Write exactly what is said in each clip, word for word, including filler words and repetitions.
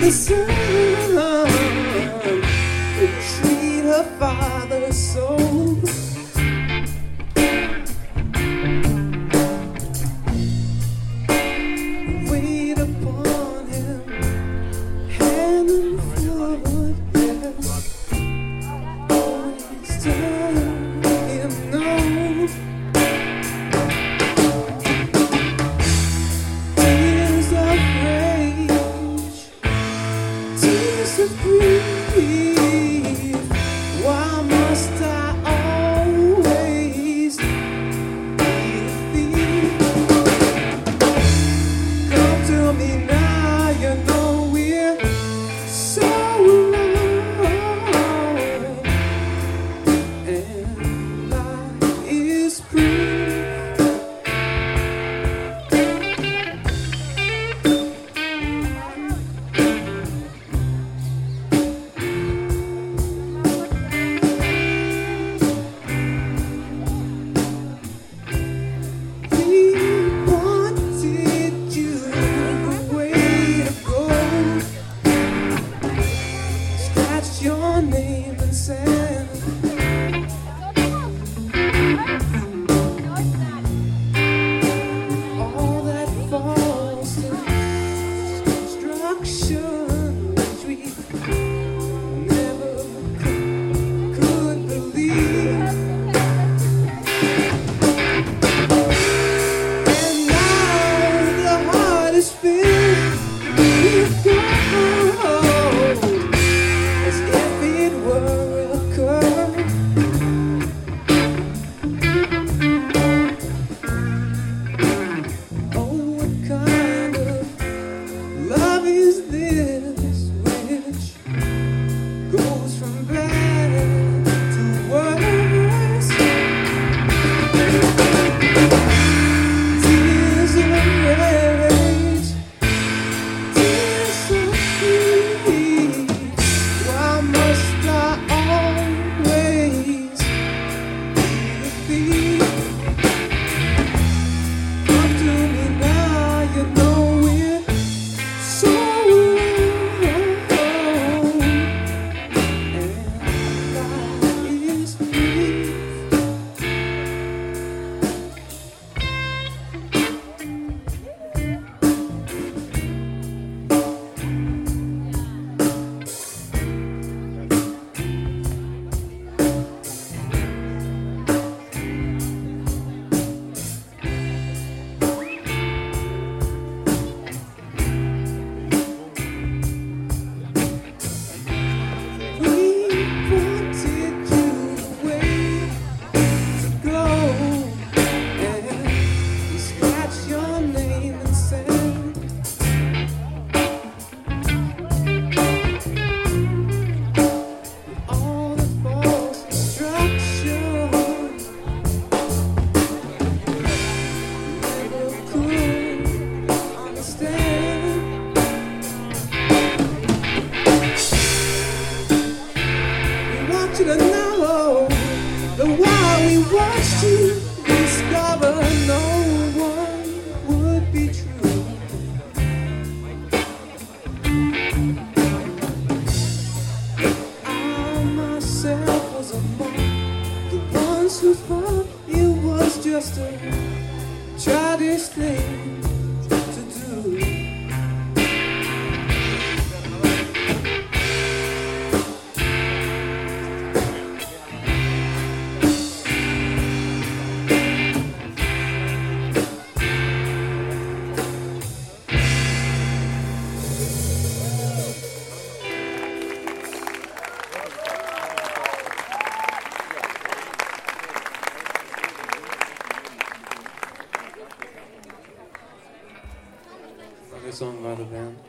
the son would treat her father so. Wait upon him, hand and foot, yes. Always tell him no. Tears of rage, tears of grief. Why must I always be a thief? Come to me now, you know we're so alone, and life is brief. We wanted you a way to go. Scratch your name and sand. All that falls to destruction, which we never could, could believe. And now the heart is filled with gold, as if it were a curse. Oh, what kind of love is this which goes from bad to worse? Tears of rage, tears of grief. Why must I always be a thief? Come to me now, you know we're so alone, and life is brief. We wanted you a way to go, and we scratched your name and said, all the false destruction, never could understand. We want you to know that while we watched you discover no one would be true. I myself was among the ones who thought it was just a childish thing to do. Another song by the band.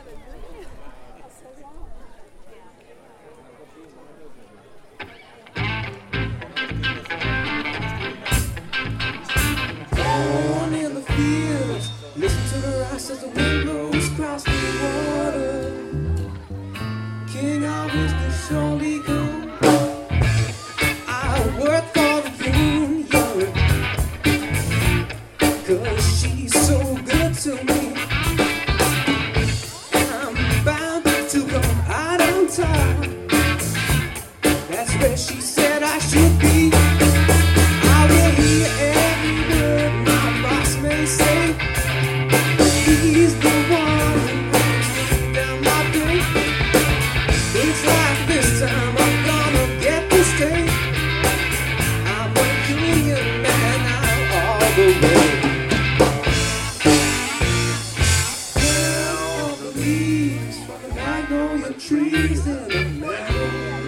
Born in the fields, listen to the rise as the wind blows across the water. King of wisdom surely come. I work for the union, cause she's so good to me. And I'm bound to come out on top. That's where she said I should be. I will hear every word my boss may say. He's the one who brings me down my day. It's like this time I'm gonna get to stay. I'm a union man now all the way. Down the leaves from the magnolia trees in the meadow.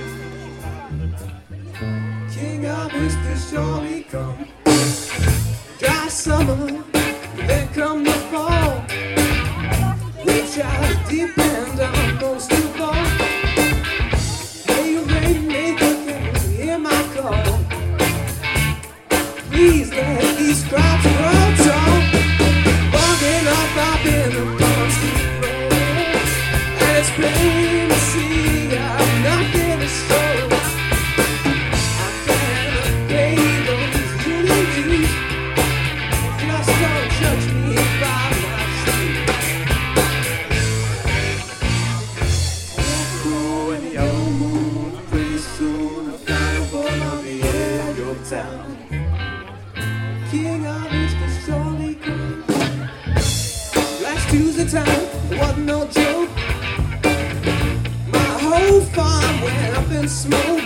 King of whiskey surely come. Dry summer, then come the fall, which I depend on most of all. Hey, rainmaker, can you hear my call? Please let these crops grow tall. Long enough I've been a constant road, and it's plain to see I've nothing to show. I can't pay those union dues. Just don't judge me by my shoes. Go and yellow moon, pretty soon a carnival on the edge of town. King of Easter surely come. Last Tuesday time wasn't no joke. My whole farm went up in smoke.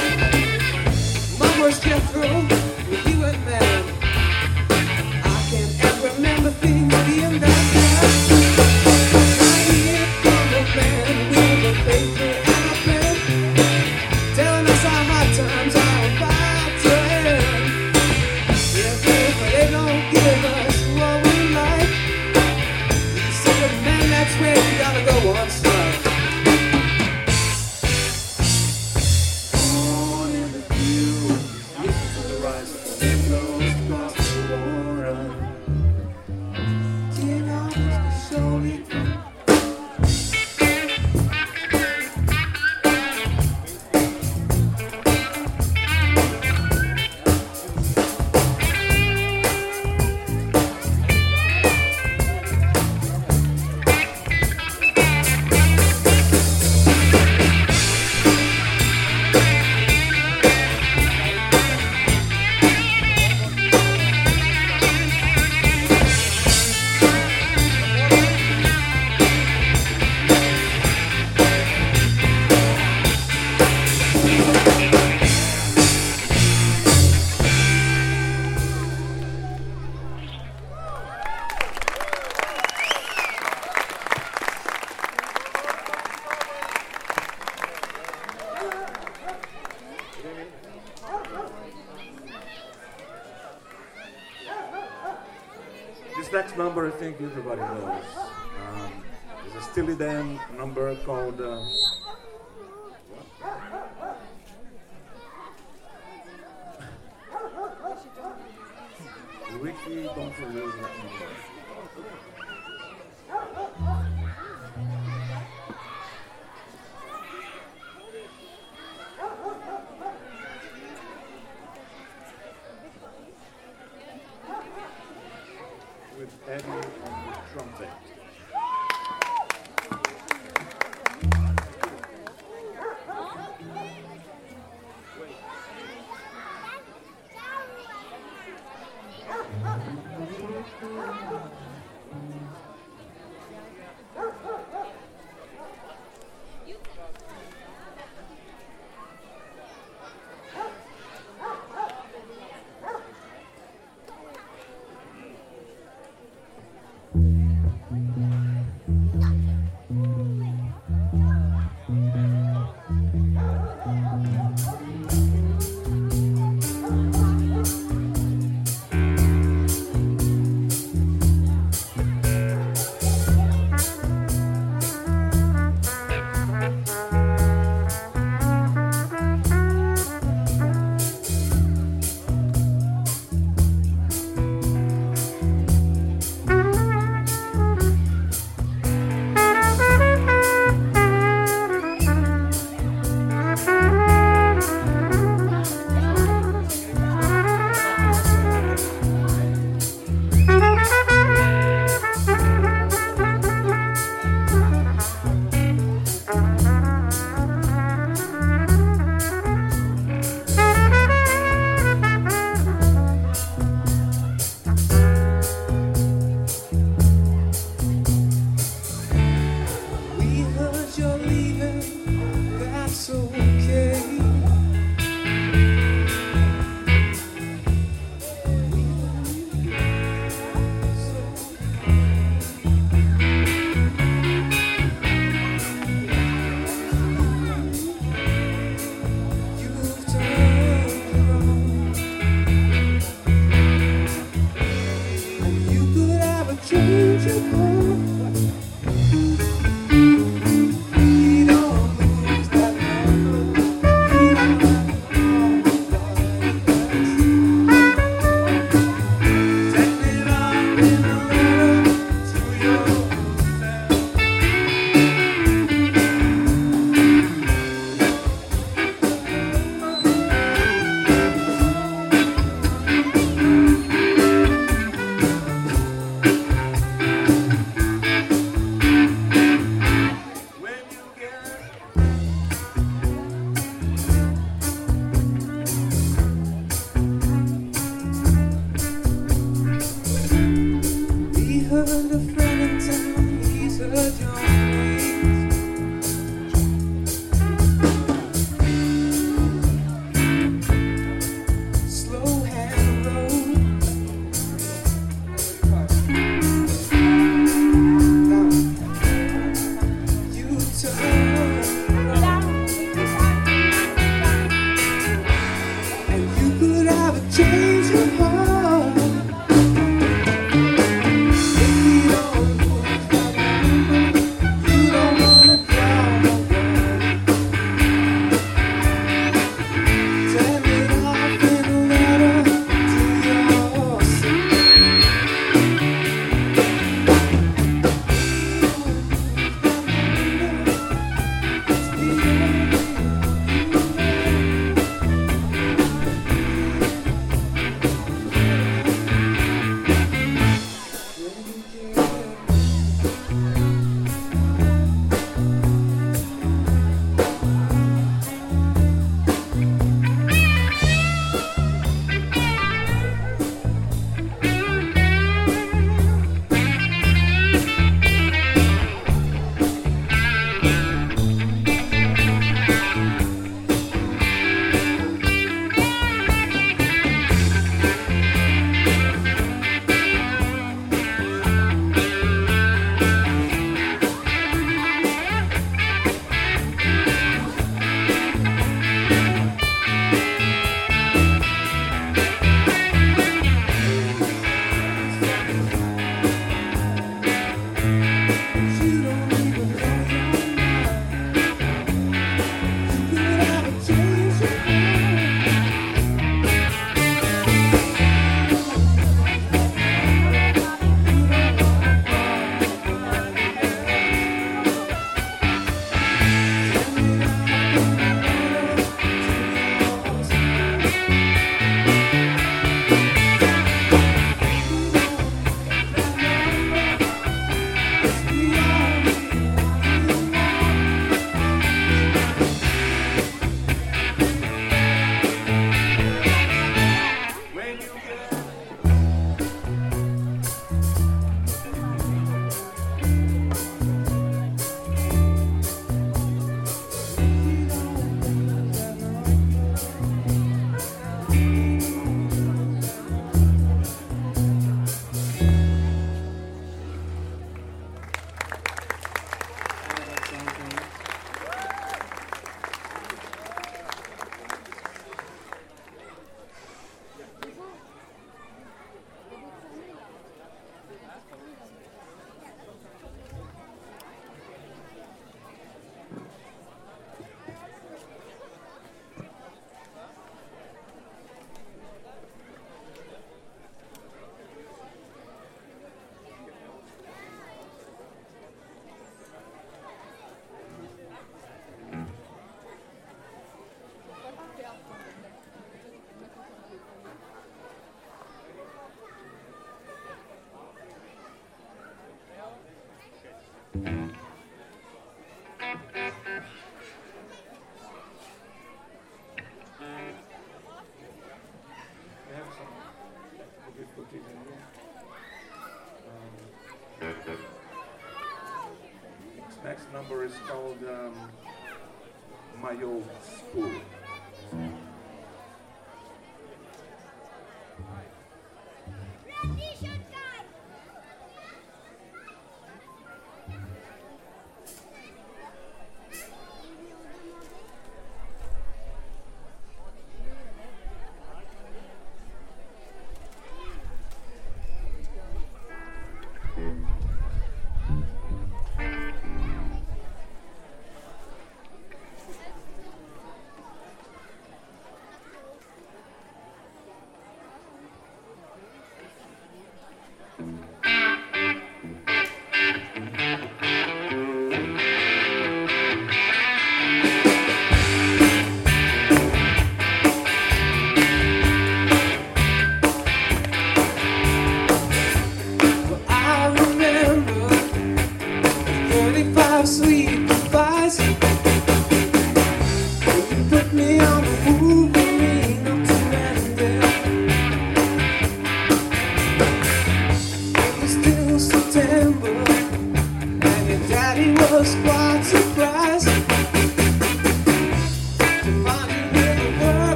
My worst Jethro with you and man. I can't ever remember things being that bad. I hear from a man with a paper and a pen, telling us our hard times are about to end. If, if they don't give us what we like, he said, man, that's where you gotta go on strike. Born in the field, listen to the rise of the windows across the water. King of whiskey surely come. This next number I think everybody knows. Um, it's a Steely Dan number called uh, Ricky, don't you lose that number. With Eddie on the trumpet. Thank you. We have some difficulties in here. Um, this next number is called um, My Old School.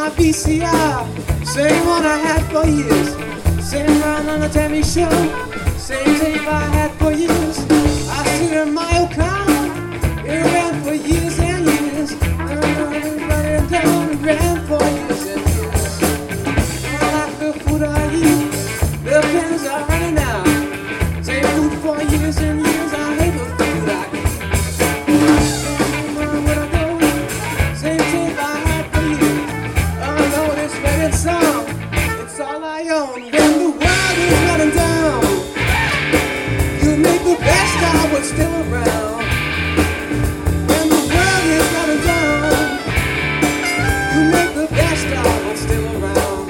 my V C R, same one I had for years. Same round on the Tammy show, same tape I had for years. I see her in my old car, it ran for years and years. I ran down, it ran for years and years. I like the food I eat, the pens are running out. Same food for years and years, I hate the food I eat. Same round when I go, same tape I had for years. Oh no, this wedding song, it's all I own. When the world is running down, you make the best of what's still around. When the world is running down, you make the best of what's still around.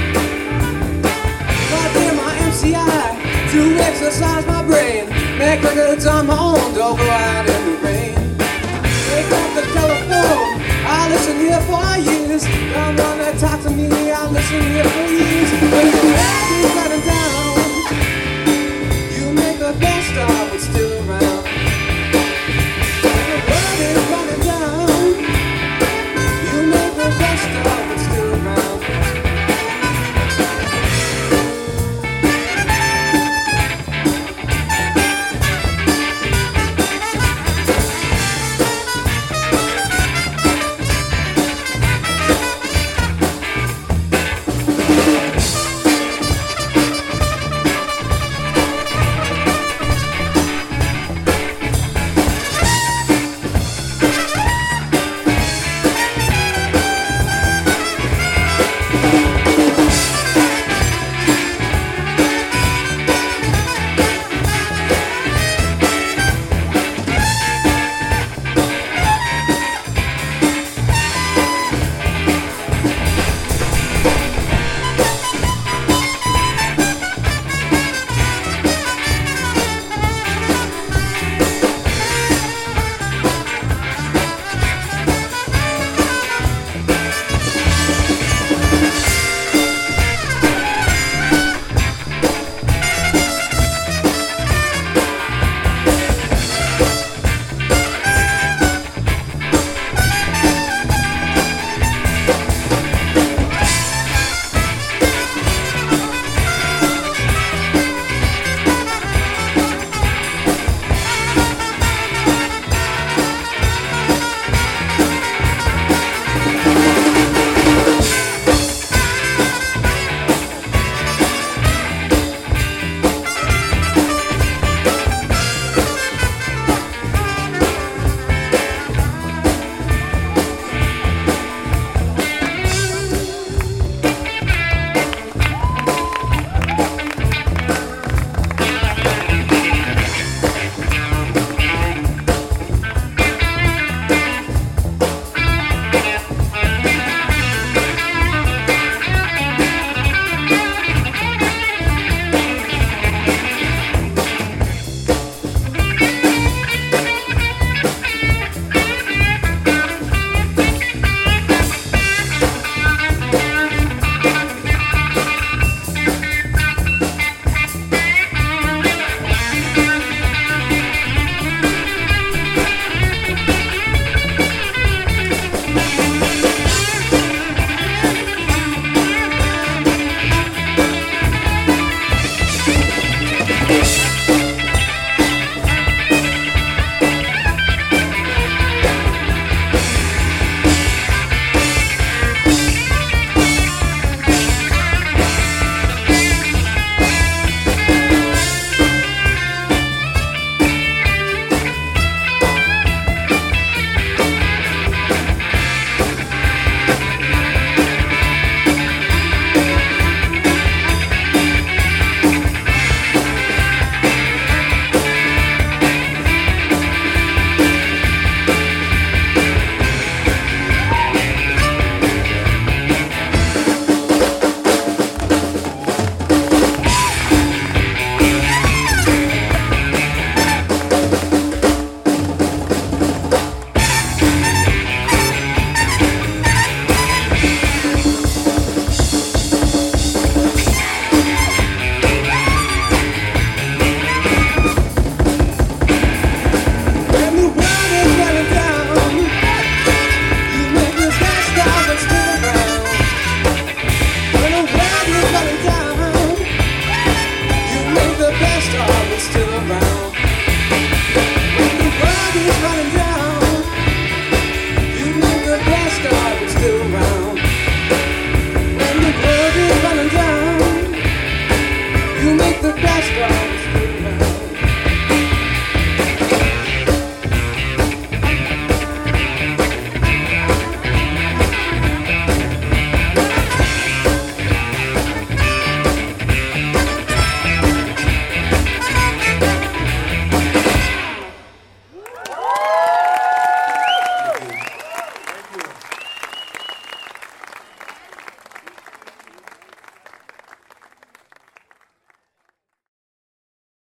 Plug in my M C I to exercise my brain. Make records on my own, don't go out in the rain. Take up the telephone, I listen here for years. Come on and talk to me, I listen here